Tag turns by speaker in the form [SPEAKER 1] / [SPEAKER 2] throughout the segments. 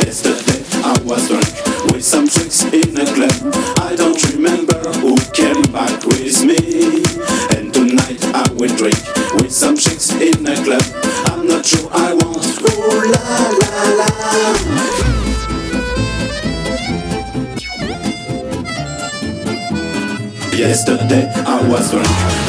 [SPEAKER 1] Yesterday I was drunk with some tricks in a club. I don't remember who came back with me. And tonight I will drink with some chicks in a club. I'm not sure I want. Ooh la la la. Yesterday I was drunk.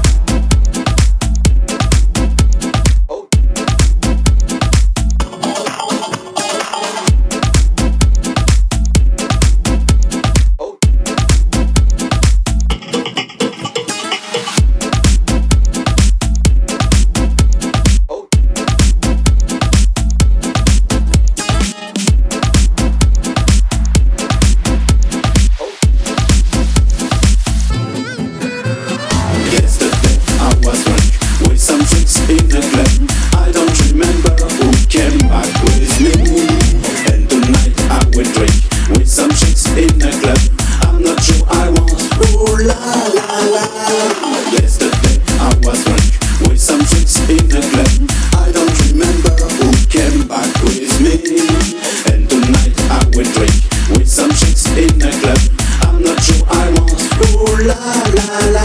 [SPEAKER 1] In the club, I don't remember who came back with me. And tonight I will drink with some chicks in the club. I'm not sure I want. Ooh la la la. Yesterday I was drunk with some chicks in the club. I don't remember who came back with me. And tonight I will drink with some chicks in the club. I'm not sure I want. Ooh la la la.